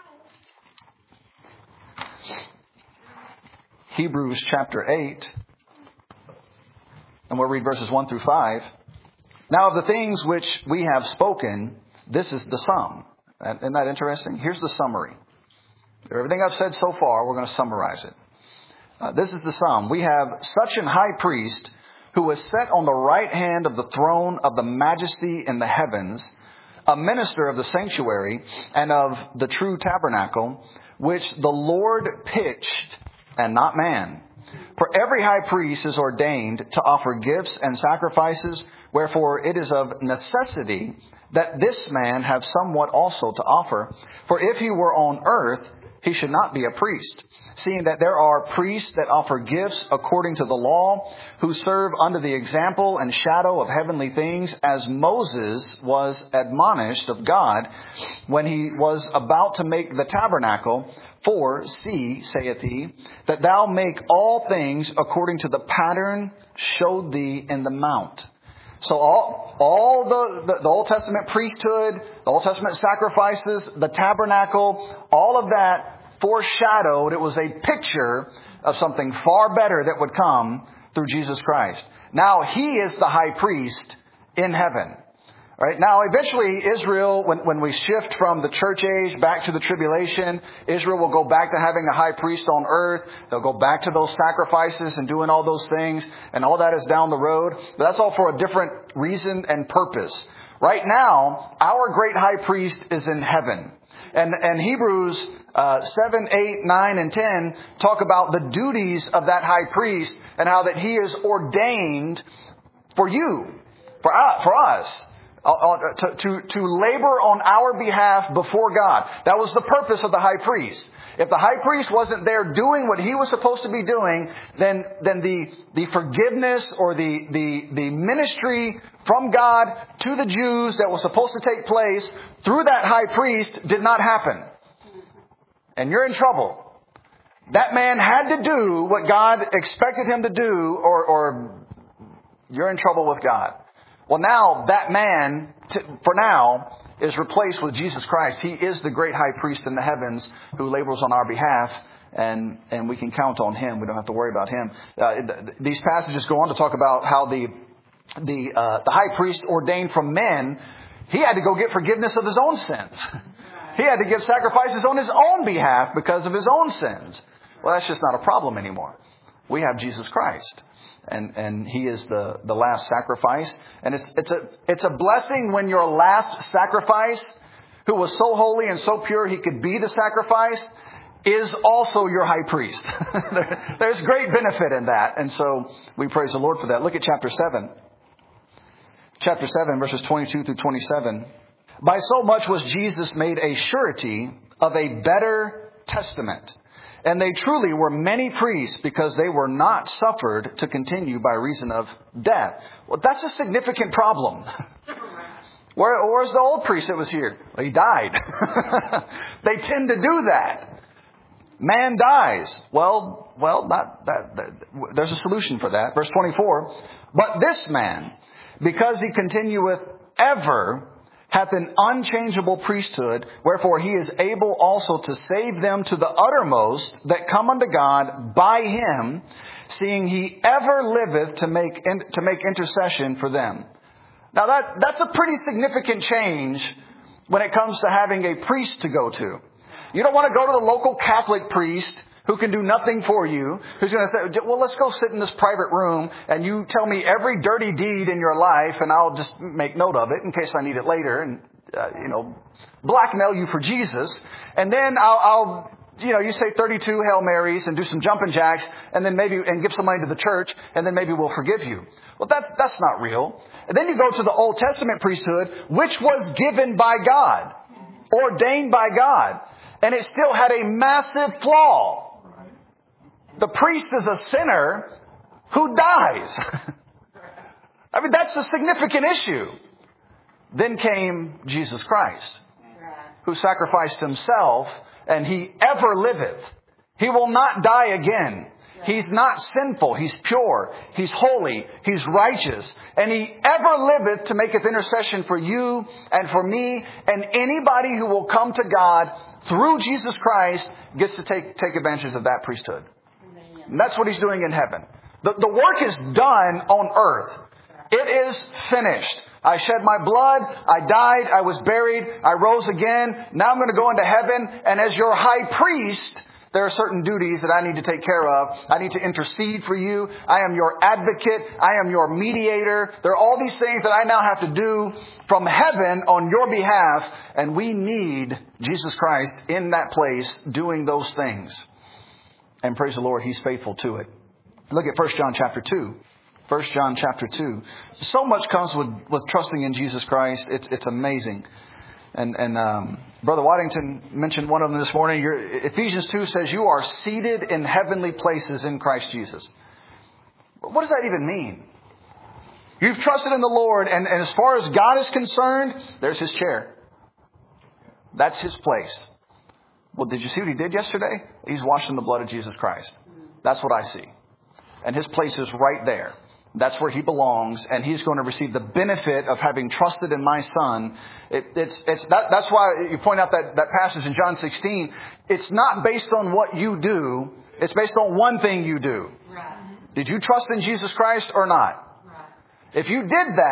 C: Hebrews chapter eight. And we'll read verses one through five. Now of the things which we have spoken, this is the sum. Isn't that interesting? Here's the summary. Everything I've said so far, we're going to summarize it. Uh, this is the sum. We have such an high priest who is set on the right hand of the throne of the majesty in the heavens, a minister of the sanctuary and of the true tabernacle, which the Lord pitched and not man. For every high priest is ordained to offer gifts and sacrifices, wherefore it is of necessity that this man have somewhat also to offer. For if he were on earth, he should not be a priest, seeing that there are priests that offer gifts according to the law, who serve under the example and shadow of heavenly things, as Moses was admonished of God when he was about to make the tabernacle. For, see, saith he, that thou make all things according to the pattern showed thee in the mount. So all, all the, the, the Old Testament priesthood, the Old Testament sacrifices, the tabernacle, all of that foreshadowed, it was a picture of something far better that would come through Jesus Christ. Now he is the high priest in heaven. Right? Now, eventually, Israel, when, when we shift from the church age back to the tribulation, Israel will go back to having a high priest on earth. They'll go back to those sacrifices and doing all those things. And all that is down the road. But that's all for a different reason and purpose. Right now, our great high priest is in heaven. And, and Hebrews uh, seven, eight, nine, and ten talk about the duties of that high priest and how that he is ordained for you, for us. For us. Uh, to, to, to labor on our behalf before God. That was the purpose of the high priest. If the high priest wasn't there doing what he was supposed to be doing, then, then the, the forgiveness or the, the, the ministry from God to the Jews that was supposed to take place through that high priest did not happen. And you're in trouble. That man had to do what God expected him to do, or, or you're in trouble with God. Well, now that man, for now, is replaced with Jesus Christ. He is the great high priest in the heavens who labors on our behalf, and, and we can count on him. We don't have to worry about him. Uh, th- these passages go on to talk about how the the uh, the high priest ordained from men, he had to go get forgiveness of his own sins. He had to give sacrifices on his own behalf because of his own sins. Well, that's just not a problem anymore. We have Jesus Christ. And, and he is the, the last sacrifice. And it's, it's a, it's a blessing when your last sacrifice, who was so holy and so pure he could be the sacrifice, is also your high priest. there, there's great benefit in that. And so we praise the Lord for that. Look at chapter seven. Chapter seven, verses twenty-two through twenty-seven. By so much was Jesus made a surety of a better testament. And they truly were many priests, because they were not suffered to continue by reason of death. Well, that's a significant problem. Where, where's the old priest that was here? Well, he died. They tend to do that. Man dies. Well, well, not that, that. There's a solution for that. Verse twenty-four. But this man, because he continueth ever, hath an unchangeable priesthood, wherefore he is able also to save them to the uttermost that come unto God by him, seeing he ever liveth to make in, to make intercession for them. Now that that's a pretty significant change when it comes to having a priest to go to. You don't want to go to the local Catholic priest who can do nothing for you, who's going to say, well, let's go sit in this private room and you tell me every dirty deed in your life and I'll just make note of it in case I need it later and, uh, you know, blackmail you for Jesus. And then I'll, I'll, you know, you say thirty-two Hail Marys and do some jumping jacks and then maybe, and give some money to the church and then maybe we'll forgive you. Well, that's, that's not real. And then you go to the Old Testament priesthood, which was given by God, ordained by God, and it still had a massive flaw. The priest is a sinner who dies. I mean, that's a significant issue. Then came Jesus Christ, who sacrificed himself, and he ever liveth. He will not die again. He's not sinful. He's pure. He's holy. He's righteous. And he ever liveth to maketh intercession for you and for me. And anybody who will come to God through Jesus Christ gets to take, take advantage of that priesthood. And that's what he's doing in heaven. The, the work is done on earth. It is finished. I shed my blood. I died. I was buried. I rose again. Now I'm going to go into heaven. And as your high priest, there are certain duties that I need to take care of. I need to intercede for you. I am your advocate. I am your mediator. There are all these things that I now have to do from heaven on your behalf. And we need Jesus Christ in that place doing those things. And praise the Lord, he's faithful to it. Look at First John chapter two. First John chapter two. So much comes with, with trusting in Jesus Christ. It's, it's amazing. And, and um, Brother Waddington mentioned one of them this morning. Your, Ephesians two says you are seated in heavenly places in Christ Jesus. What does that even mean? You've trusted in the Lord, and, and as far as God is concerned, there's his chair. That's his place. Well, did you see what he did yesterday? He's washed in the blood of Jesus Christ. That's what I see. And his place is right there. That's where he belongs, and he's going to receive the benefit of having trusted in my Son. It, it's, it's, that, that's why you point out that, that passage in John sixteen. It's not based on what you do. It's based on one thing you do. Right. Did you trust in Jesus Christ or not? Right. If you did that,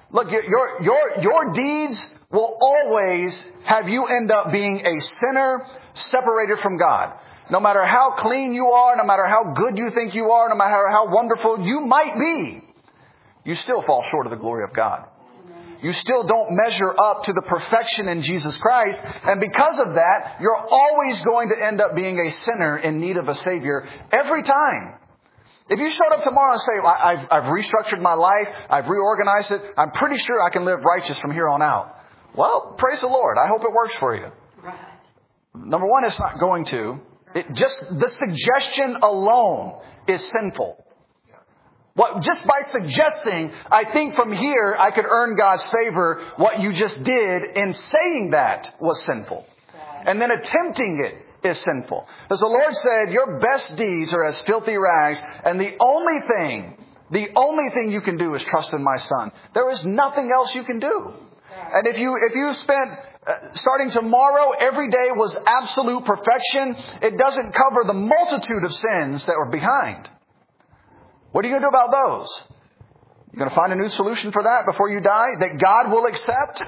C: Look, your, your, your deeds will always have you end up being a sinner separated from God. No matter how clean you are, no matter how good you think you are, no matter how wonderful you might be, you still fall short of the glory of God. You still don't measure up to the perfection in Jesus Christ. And because of that, you're always going to end up being a sinner in need of a Savior every time. If you showed up tomorrow and say, I've, I've restructured my life, I've reorganized it, I'm pretty sure I can live righteous from here on out. Well, praise the Lord. I hope it works for you. Right. Number one, it's not going to. It just the suggestion alone is sinful. What, just by suggesting, I think from here I could earn God's favor, what you just did in saying that was sinful. And then attempting it is sinful. As the Lord said, your best deeds are as filthy rags, and the only thing, the only thing you can do is trust in my Son. There is nothing else you can do. And if you, if you spent, uh, starting tomorrow, every day was absolute perfection, it doesn't cover the multitude of sins that were behind. What are you going to do about those? You're going to find a new solution for that before you die that God will accept?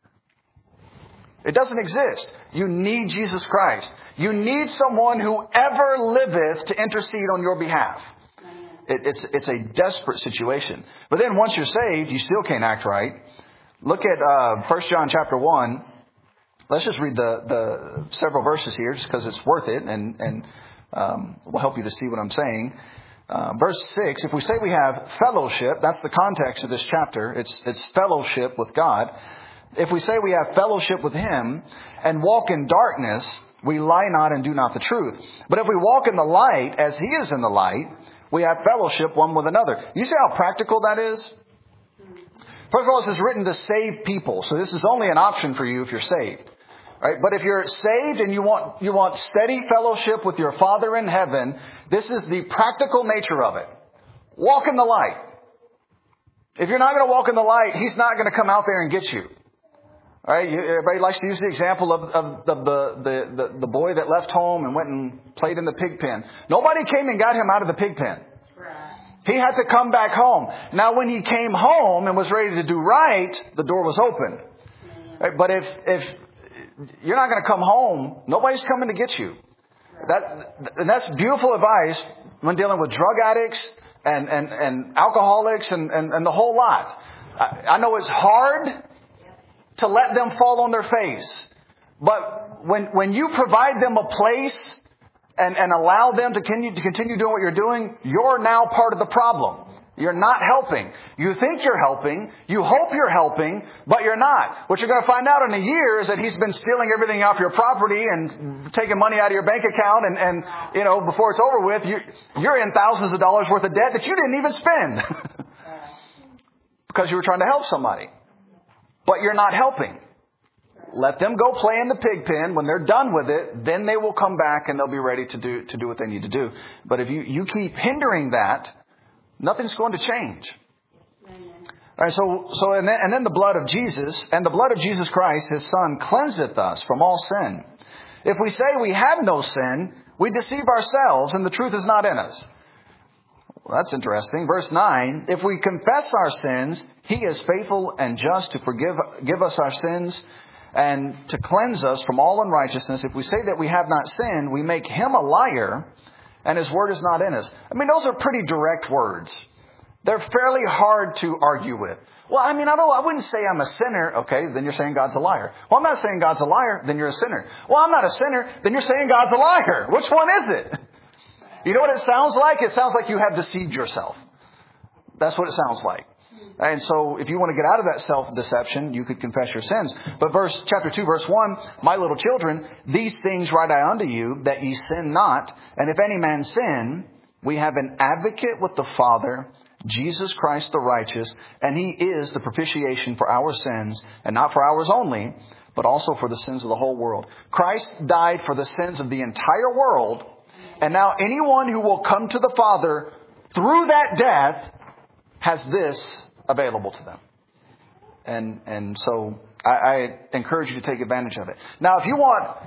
C: It doesn't exist. You need Jesus Christ. You need someone who ever liveth to intercede on your behalf. It, it's, it's a desperate situation. But then once you're saved, you still can't act right. Look at uh, First John chapter one. Let's just read the, the several verses here just because it's worth it and, and um, will help you to see what I'm saying. Uh, verse six, if we say we have fellowship, that's the context of this chapter. It's, it's fellowship with God. If we say we have fellowship with Him and walk in darkness, we lie not and do not the truth. But if we walk in the light as He is in the light, we have fellowship one with another. You see how practical that is? First of all, this is written to save people. So this is only an option for you if you're saved. Right? But if you're saved and you want, you want steady fellowship with your Father in heaven, this is the practical nature of it. Walk in the light. If you're not going to walk in the light, He's not going to come out there and get you. All right? Everybody likes to use the example of, of, of the, the, the, the boy that left home and went and played in the pig pen. Nobody came and got him out of the pig pen. He had to come back home. Now, when he came home and was ready to do right, the door was open. Right? But if, if you're not going to come home, nobody's coming to get you. That, and that's beautiful advice when dealing with drug addicts and, and, and alcoholics and, and, and the whole lot. I, I know it's hard to let them fall on their face. But when, when you provide them a place and, and allow them to continue, to continue doing what you're doing, you're now part of the problem. You're not helping. You think you're helping. You hope you're helping, but you're not. What you're going to find out in a year is that he's been stealing everything off your property and taking money out of your bank account. And, and you know, before it's over with, you, you're in thousands of dollars worth of debt that you didn't even spend because you were trying to help somebody. But you're not helping. Let them go play in the pig pen. When they're done with it, then they will come back and they'll be ready to do, to do what they need to do. But if you, you keep hindering that, nothing's going to change. All right, so, so and, then, and then the blood of Jesus, and the blood of Jesus Christ, His Son, cleanseth us from all sin. If we say we have no sin, we deceive ourselves, and the truth is not in us. Well, that's interesting. Verse nine, if we confess our sins, He is faithful and just to forgive give us our sins and to cleanse us from all unrighteousness. If we say that we have not sinned, we make Him a liar, and His word is not in us. I mean, those are pretty direct words. They're fairly hard to argue with. Well, I mean, I don't, I wouldn't say I'm a sinner. Okay, then you're saying God's a liar. Well, I'm not saying God's a liar. Then you're a sinner. Well, I'm not a sinner. Then you're saying God's a liar. Which one is it? You know what it sounds like? It sounds like you have deceived yourself. That's what it sounds like. And so if you want to get out of that self-deception, you could confess your sins. But verse chapter two, verse one, my little children, these things write I unto you, that ye sin not. And if any man sin, we have an advocate with the Father, Jesus Christ the righteous, and He is the propitiation for our sins, and not for ours only, but also for the sins of the whole world. Christ died for the sins of the entire world, and now anyone who will come to the Father through that death has this available to them. And and so I, I encourage you to take advantage of it. Now, if you want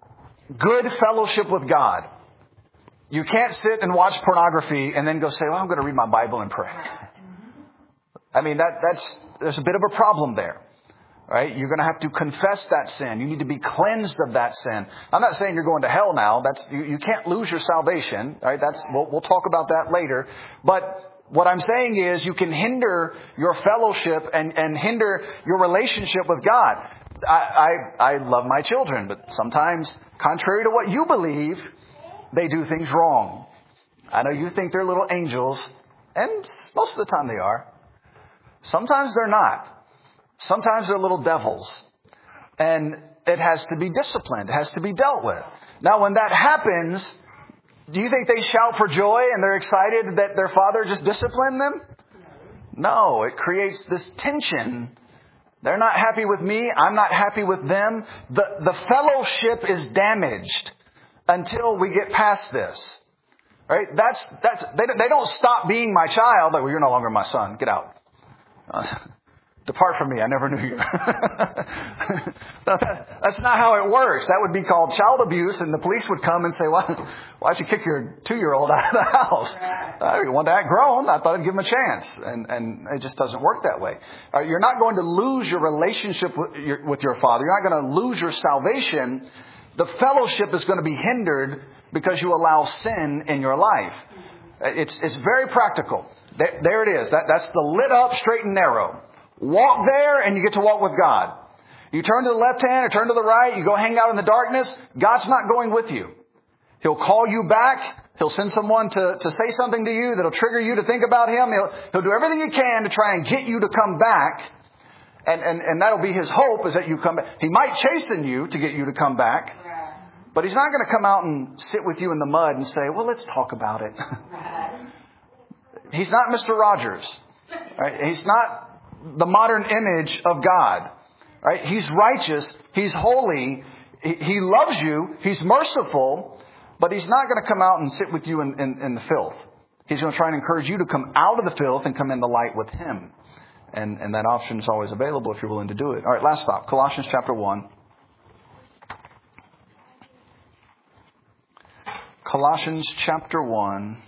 C: good fellowship with God, you can't sit and watch pornography and then go say, well, I'm going to read my Bible and pray. I mean, that that's there's a bit of a problem there. Right? You're going to have to confess that sin. You need to be cleansed of that sin. I'm not saying you're going to hell now. That's you, you can't lose your salvation. Right? That's we'll, we'll talk about that later. But what I'm saying is you can hinder your fellowship and, and hinder your relationship with God. I, I, I love my children, but sometimes, contrary to what you believe, they do things wrong. I know you think they're little angels, and most of the time they are. Sometimes they're not. Sometimes they're little devils. And it has to be disciplined. It has to be dealt with. Now, when that happens, do you think they shout for joy and they're excited that their father just disciplined them? No, it creates this tension. They're not happy with me. I'm not happy with them. The, the fellowship is damaged until we get past this. Right? That's, that's, they, they don't stop being my child. Like, well, you're no longer my son. Get out. Uh, Depart from me. I never knew you. That's not how it works. That would be called child abuse, and the police would come and say, why, why'd you kick your two-year-old out of the house? Uh, you want to act grown? I thought I'd give him a chance. And, and it just doesn't work that way. Uh, you're not going to lose your relationship with your, with your father. You're not going to lose your salvation. The fellowship is going to be hindered because you allow sin in your life. It's, it's very practical. There, there it is. That, that's the lit up, straight and narrow. Walk there and you get to walk with God. You turn to the left hand or turn to the right, you go hang out in the darkness, God's not going with you. He'll call you back. He'll send someone to, to say something to you that'll trigger you to think about Him. He'll, he'll do everything he can to try and get you to come back. And, and, and that'll be his hope, is that you come back. He might chasten you to get you to come back. But he's not going to come out and sit with you in the mud and say, well, let's talk about it. He's not Mister Rogers. Right? He's not the modern image of God. Right? He's righteous. He's holy. He, he loves you. He's merciful. But he's not going to come out and sit with you in, in, in the filth. He's going to try and encourage you to come out of the filth and come in the light with Him. And, and that option is always available if you're willing to do it. All right, last stop. Colossians chapter one. Colossians chapter one.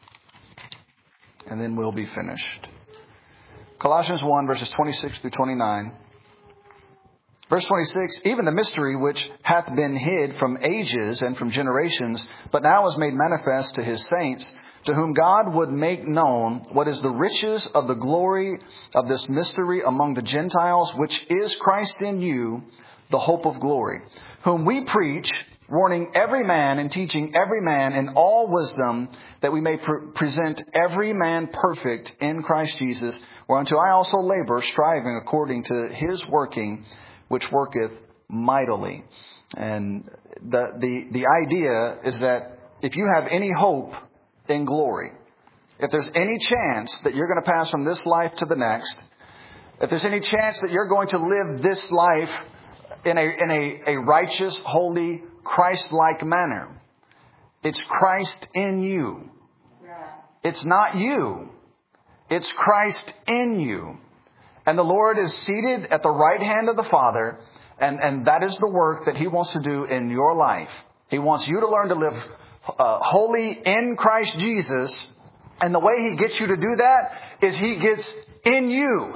C: And then we'll be finished. Colossians one, verses twenty-six through twenty-nine. Verse twenty-six, even the mystery which hath been hid from ages and from generations, but now is made manifest to His saints, to whom God would make known what is the riches of the glory of this mystery among the Gentiles, which is Christ in you, the hope of glory, whom we preach, warning every man and teaching every man in all wisdom, that we may pre- present every man perfect in Christ Jesus, whereunto I also labor, striving according to His working, which worketh mightily. And the, the, the idea is that if you have any hope in glory, if there's any chance that you're going to pass from this life to the next, if there's any chance that you're going to live this life in a, in a, a righteous, holy, Christ-like manner, it's Christ in you. It's not you. It's Christ in you. And the Lord is seated at the right hand of the Father. And, and that is the work that He wants to do in your life. He wants you to learn to live uh, holy in Christ Jesus. And the way He gets you to do that is He gets in you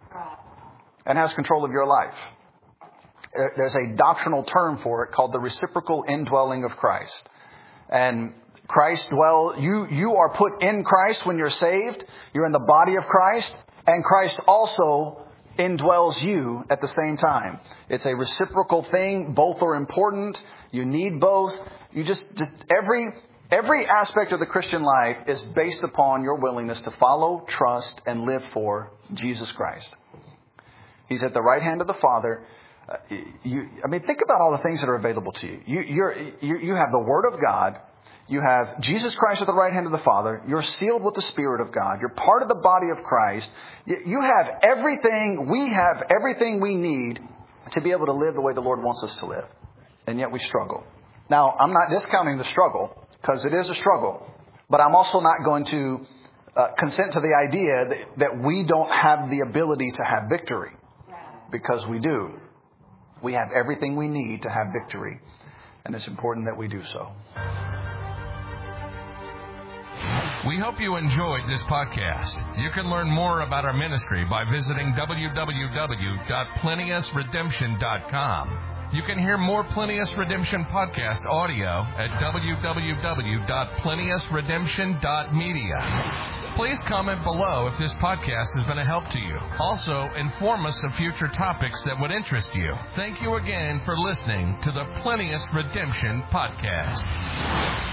C: and has control of your life. There's a doctrinal term for it called the reciprocal indwelling of Christ. And Christ dwell, you, you are put in Christ when you're saved. You're in the body of Christ. And Christ also indwells you at the same time. It's a reciprocal thing. Both are important. You need both. You just, just every, every aspect of the Christian life is based upon your willingness to follow, trust, and live for Jesus Christ. He's at the right hand of the Father. Uh, you, I mean, think about all the things that are available to you. You, you're, you, you have the Word of God. You have Jesus Christ at the right hand of the Father. You're sealed with the Spirit of God. You're part of the body of Christ. You, you have everything, we have everything we need to be able to live the way the Lord wants us to live. And yet we struggle. Now, I'm not discounting the struggle, because it is a struggle. But I'm also not going to uh, consent to the idea that, that we don't have the ability to have victory. Because we do. We have everything we need to have victory. And it's important that we do so.
A: We hope you enjoyed this podcast. You can learn more about our ministry by visiting w w w dot plenius redemption dot com. You can hear more Plenius Redemption podcast audio at w w w dot plenius redemption dot media. Please comment below if this podcast has been a help to you. Also, inform us of future topics that would interest you. Thank you again for listening to the Plenius Redemption Podcast.